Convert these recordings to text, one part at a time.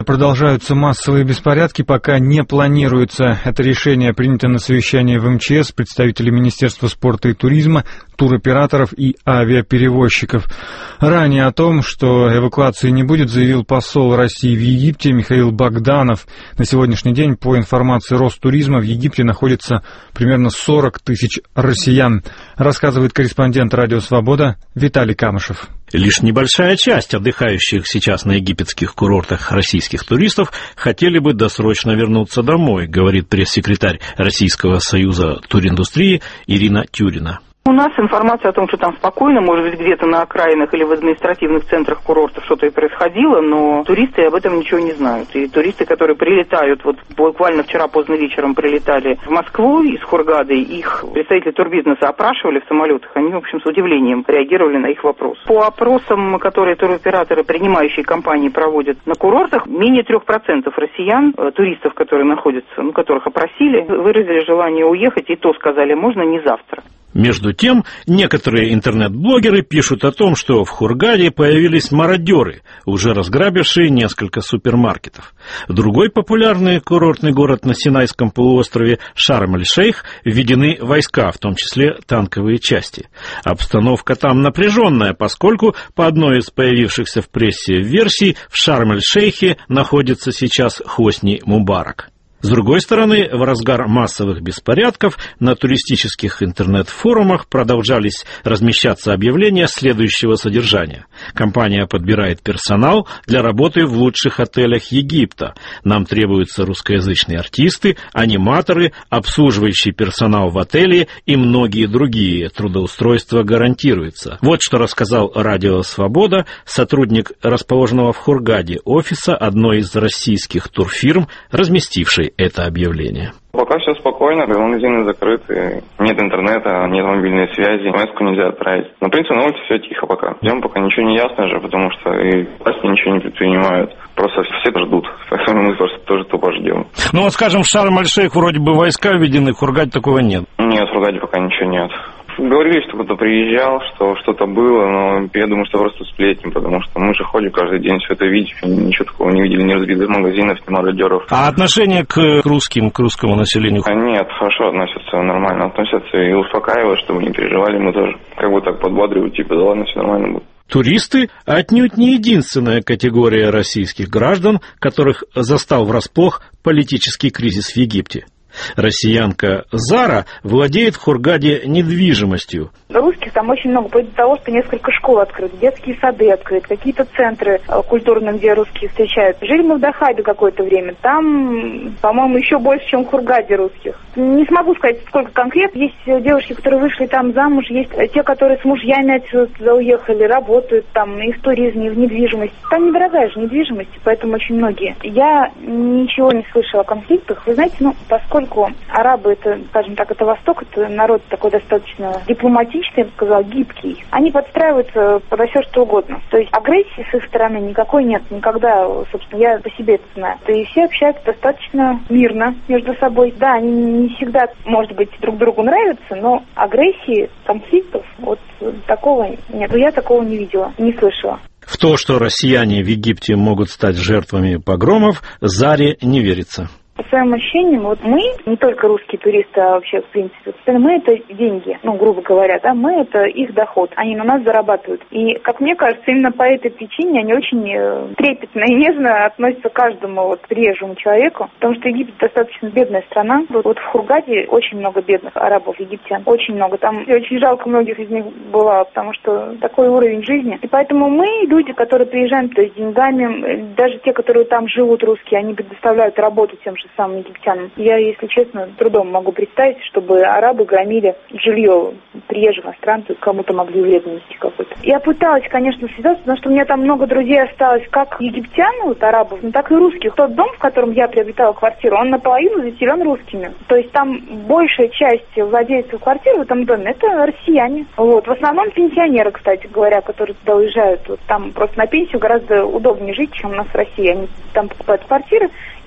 продолжаются массовые беспорядки, пока не планируется. Это решение принято на совещании в МЧС представителей Министерства спорта и туризма, туроператоров и авиаперевозчиков. Ранее о том, что эвакуации не будет, заявил посол России в Египте Михаил Богданов. На сегодняшний день, по информации Ростуризма, в Египте находится примерно 40 тысяч россиян, рассказывает корреспондент «Радио Свобода» Виталий Камышев. Лишь небольшая часть отдыхающих сейчас на египетских курортах российских туристов хотели бы досрочно вернуться домой, говорит пресс-секретарь Российского союза туриндустрии Ирина Тюрина. У нас информация о том, что там спокойно, может быть, где-то на окраинах или в административных центрах курортов что-то и происходило, но туристы об этом ничего не знают. И туристы, которые прилетают, вот буквально вчера поздно вечером прилетали в Москву из Хургады, их представители турбизнеса опрашивали в самолетах, они, в общем, с удивлением реагировали на их вопрос. По опросам, которые туроператоры, принимающие компании проводят на курортах, менее 3% россиян, туристов, которые находятся, которых опросили, выразили желание уехать, и то сказали, можно не завтра. Между тем, некоторые интернет-блогеры пишут о том, что в Хургаде появились мародеры, уже разграбившие несколько супермаркетов. В другой популярный курортный город на Синайском полуострове Шарм-эль-Шейх введены войска, в том числе танковые части. Обстановка там напряженная, поскольку, по одной из появившихся в прессе версий, в Шарм-эль-Шейхе находится сейчас Хосни Мубарак. С другой стороны, в разгар массовых беспорядков на туристических интернет-форумах продолжались размещаться объявления следующего содержания. Компания подбирает персонал для работы в лучших отелях Египта. Нам требуются русскоязычные артисты, аниматоры, обслуживающий персонал в отеле и многие другие. Трудоустройство гарантируется. Вот что рассказал «Радио Свобода» сотрудник расположенного в Хургаде офиса одной из российских турфирм, разместившей это объявление. Пока все спокойно, магазины закрыты, нет интернета, нет мобильной связи, смс-ку нельзя отправить. Но, в принципе, на улице все тихо пока. Идем, пока ничего не ясно же, потому что и власти ничего не предпринимают. Просто все ждут, поэтому мы тоже тупо ждем. Ну вот, скажем, в Шарм-эль-Шейх вроде бы войска введены, в Хургаде такого нет. Нет, в Хургаде пока ничего нет. Говорили, что кто-то приезжал, что что-то было, но я думаю, что просто сплетни, потому что мы же ходим каждый день, все это видим, ничего такого не видели, ни разбитых магазинов, ни мародеров. А отношение к русским, к русскому населению? Нет, хорошо относятся, нормально относятся и успокаивают, чтобы не переживали, мы тоже как бы так подбадривают, типа, да ладно, все нормально будет. Туристы отнюдь не единственная категория российских граждан, которых застал врасплох политический кризис в Египте. Россиянка Зара владеет в Хургаде недвижимостью. Русских там очень много, вплоть до того, что несколько школ открыты, детские сады открыты, какие-то центры культурные, где русские встречаются. Жили мы в Дахабе какое-то время, там, по-моему, еще больше, чем в Хургаде русских. Не смогу сказать, сколько конкретно. Есть девушки, которые вышли там замуж, есть те, которые с мужьями отсюда туда уехали, работают там и в туризме, и в недвижимости. Там недорогая же недвижимость, поэтому очень многие. Я ничего не слышала о конфликтах. Вы знаете, поскольку арабы, это, скажем так, это Восток, это народ такой достаточно дипломатичный, я бы сказала, гибкий. Они подстраиваются подо все, что угодно. То есть агрессии с их стороны никакой нет. Никогда, собственно, я по себе это знаю. И все общаются достаточно мирно между собой. Да, они не всегда, может быть, друг другу нравятся, но агрессии, конфликтов, вот такого нет. Я такого не видела, не слышала. В то, что россияне в Египте могут стать жертвами погромов, Заре не верится. По своим ощущениям, вот мы, не только русские туристы, а вообще, в принципе, мы это деньги, грубо говоря, да, мы это их доход, они на нас зарабатывают. И, как мне кажется, именно по этой причине они очень трепетно и нежно относятся к каждому приезжему человеку, потому что Египет достаточно бедная страна. Вот в Хургаде очень много бедных арабов, египтян, очень много. Там очень жалко многих из них было, потому что такой уровень жизни. И поэтому мы, люди, которые приезжаем, то есть деньгами, даже те, которые там живут, русские, они предоставляют работу тем же самым египтянам. Я, если честно, трудом могу представить, чтобы арабы громили жилье приезжих иностранцев, кому-то могли вред нанести какой-то. Я пыталась, конечно, связаться, потому что у меня там много друзей осталось, как египтян, арабов, так и русских. Тот дом, в котором я приобретала квартиру, он наполовину заселен русскими. То есть там большая часть владельцев квартир в этом доме это россияне. В основном пенсионеры, кстати говоря, которые туда уезжают. Там просто на пенсию гораздо удобнее жить, чем у нас в России. Они там покупают квартиры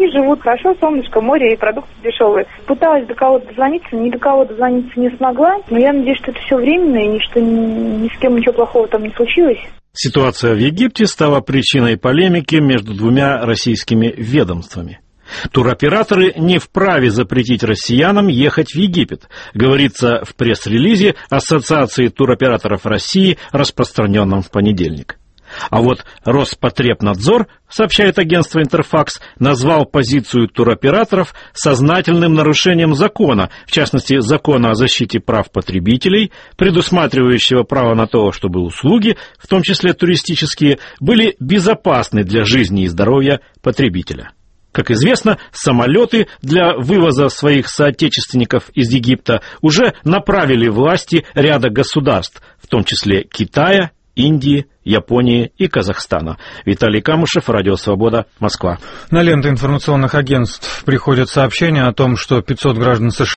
Рыбаки живут хорошо, солнышко, море и продукты дешевые. Пыталась до кого-то дозвониться, ни до кого дозвониться не смогла. Но я надеюсь, что это все временно и что ни с кем ничего плохого там не случилось. Ситуация в Египте стала причиной полемики между двумя российскими ведомствами. Туроператоры не вправе запретить россиянам ехать в Египет, говорится в пресс-релизе Ассоциации туроператоров России, распространенном в понедельник. А вот Роспотребнадзор, сообщает агентство «Интерфакс», назвал позицию туроператоров сознательным нарушением закона, в частности, закона о защите прав потребителей, предусматривающего право на то, чтобы услуги, в том числе туристические, были безопасны для жизни и здоровья потребителя. Как известно, самолеты для вывоза своих соотечественников из Египта уже направили власти ряда государств, в том числе Китая, Индии, Японии и Казахстана. Виталий Камышев, Радио Свобода, Москва. На ленты информационных агентств приходят сообщения о том, что 500 граждан США